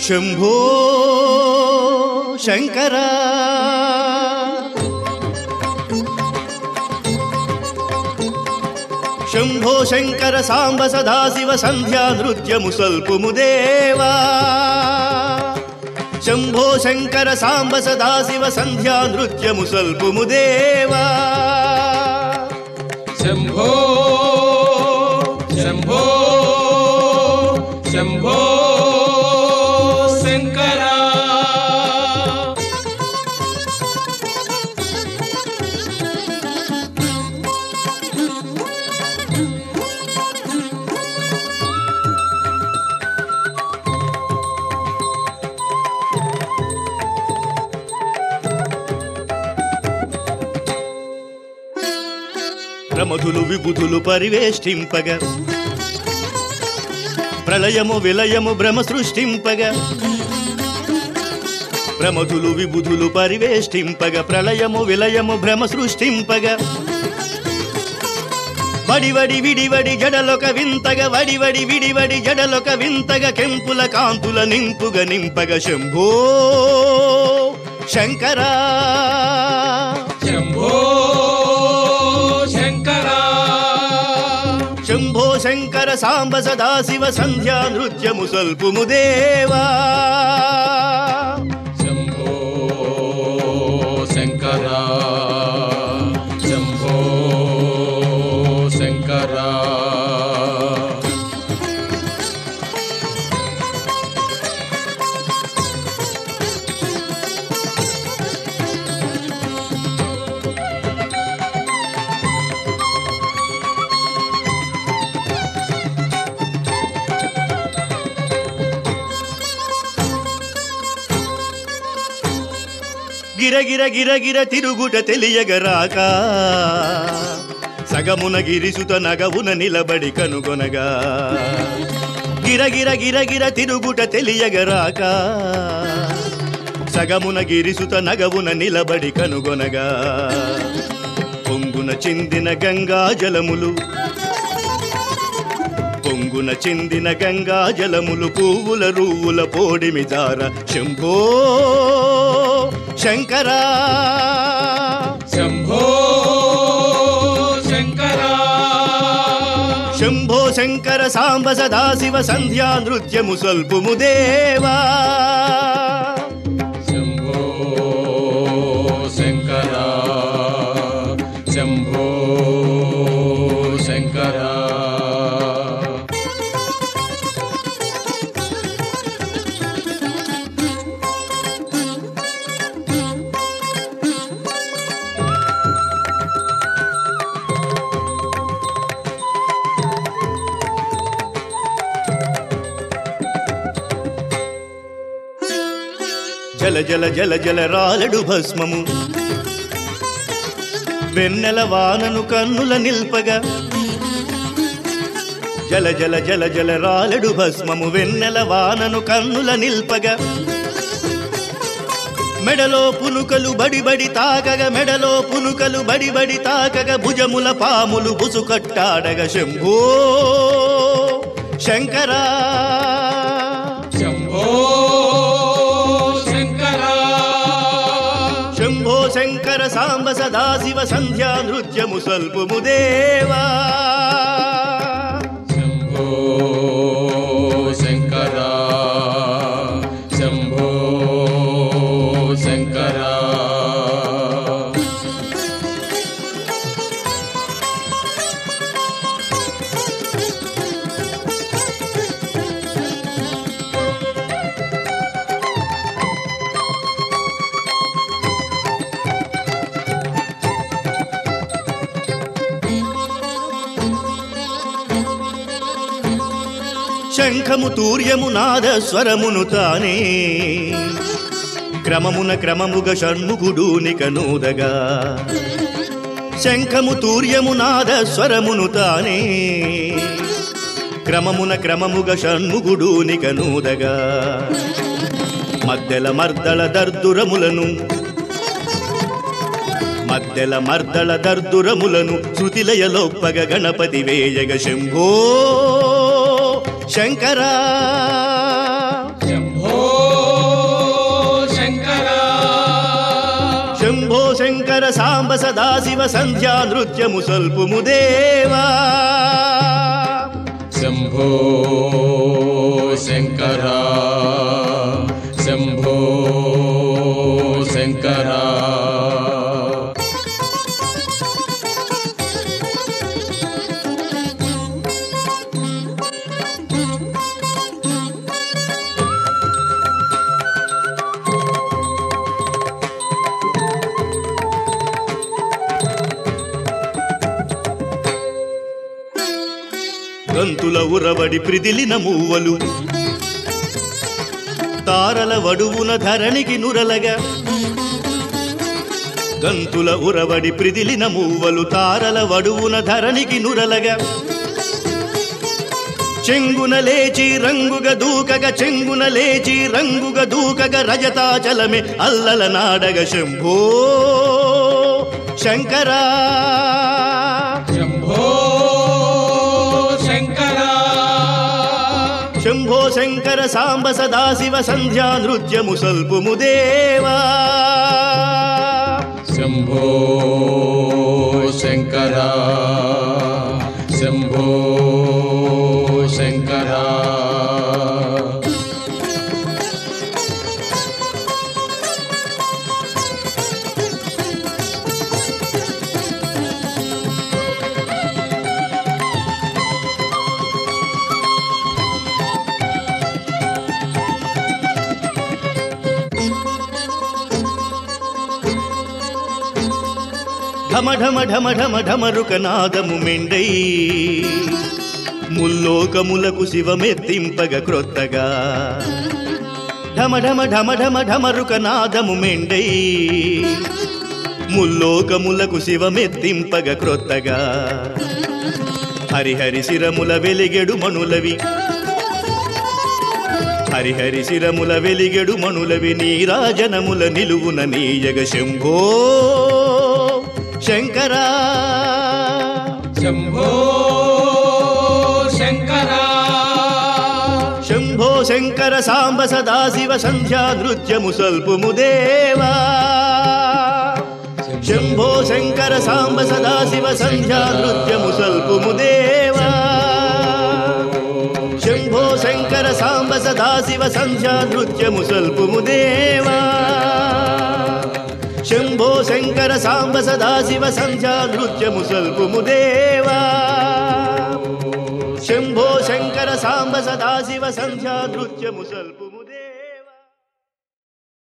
శంభో శంకర శంభో శంకర సాంబ సదాశివ సంధ్యా నృత్యము సల్పుము దేవా శంభో శంకర సాంబ సదాశివ సంధ్యా నృత్యము సల్పుము దేవా శంభో శంభో శంభో శంకర ప్రమధులు విబుధులు పరివేష్టింపగ ప్రళయము విలయము భ్రమ సృష్టింపగ ప్రమధులు విబుధులు పరివేష్టింపగ ప్రళయము విలయము భ్రమ సృష్టింపగ వడివడి విడివడి జడలొక వింతగ వడివడి విడివడి జడలొక వింతగ కెంపుల కాంతుల నింపుగ నింపగ శంభో శంకర శంభో శంభో శంకర సాంబ సదాశివ సంధ్యా నృత్యము సల్పుము దేవా శంభో శంకర శంభో శంకర గిరగిర గిరగిర తిరుగుట తెలియగరాక సగమున గిరిసుత నగవున నిలబడి కనుగొనగా గిరగిర గిరగిర తిరుగుట తెలియగరాక సగమున గిరిసుత నగవున నిలబడి కనుగొనగా పొంగున చిందిన గంగా జలములు పొంగున చిందిన గంగా జలములు పువ్వుల రూవుల పోడిమి జార శంభో శంకర శంభో శంకర శంభో శంకర సాంబ సదాశివ సంధ్యా నృత్యము సల్పుము దేవా శంభో శంకర శంభో శంకర జల జల జల జల రాలడు భస్మము వెన్నెల వానను కన్నుల నిల్పగా జల జల జల జల రాలడు భస్మము వెన్నెల వానను కన్నుల నిల్పగా మెడలో పునుకలు బడిబడి తాకగ మెడలో పునుకలు బడిబడి తాకగ భుజముల పాములు బుసుకట్టాడగ శంభో శంకర శంభో శంభో శంకర సాంబ సదాశివ సంధ్యా నృత్యము సల్పుము దేవా శంభో శంకర శంభో శంకర శంఖము తూర్యము నాద స్వరమును తానే క్రమమున క్రమముగ షణ్ముఖుడూనిక నూదగా శంఖము తూర్యము నాద స్వరమును తానే క్రమమున క్రమముగ షణ్ముఖుడూనిక నూదగా మద్దెల మర్దళ దర్దురములను మద్దెల మర్దళ దర్దురములను శృతిలయలోప్పగ గణపతి వేయగ శంభో శంకర శంభో శంకర సాంబ సదాశివ సంధ్యా నృత్యము సల్పుము దేవా శంభో శంకర శంభో శంకర గంతుల ఉరవడి ప్రిదిలిన మూవలు తారల వడువున ధరణికి నురలగా గంతుల ఉరవడి ప్రిదిలిన మూవలు తారల వడువున ధరణికి నురలగా చెంగున లేచి రంగుగ దూకగ చెంగున లేచి రంగుగ దూకగ రజతాచలమే అల్లల నాడగ శంభో శంకరా శంభో శంకర శంభో శంకర సాంబ సదాశివ సంధ్యా నృత్యము సల్పుము దేవా శంభో శంకర శంభో శంకర ఢమ ఢమ ఢమ ఢమ ఢమరుక నాదము మెండై ముల్లోకములకు శివమెత్తింపగ క్రొత్తగా ఢమ ఢమ ఢమ ఢమ ఢమరుక నాదము మెండై ముల్లోకములకు శివమెత్తింపగ క్రొత్తగా హరిహరి శిరముల వెలిగెడు మణులవి హరిహరి శిరముల వెలిగెడు మణులవి నీరాజనముల నిలువున నీయగ శంభో శంకరా శంభో శంకర శంభో శంకర సాంబ సదాశివ సంధ్యా నృత్యము సల్పుము దేవా శంభో శంకర సాంబ సదాశివ సంధ్యా నృత్యము సల్పుము దేవా శంభో శంకర సాంబ సదాశివ సంధ్యా నృత్యము సల్పుము దేవా శంభో శంకర సాంబ సదాశివ సంధ్యా నృత్యము సల్పుము దేవా శంభో శంకర సాంబ సదాశివ సంధ్యా నృత్యము సల్పు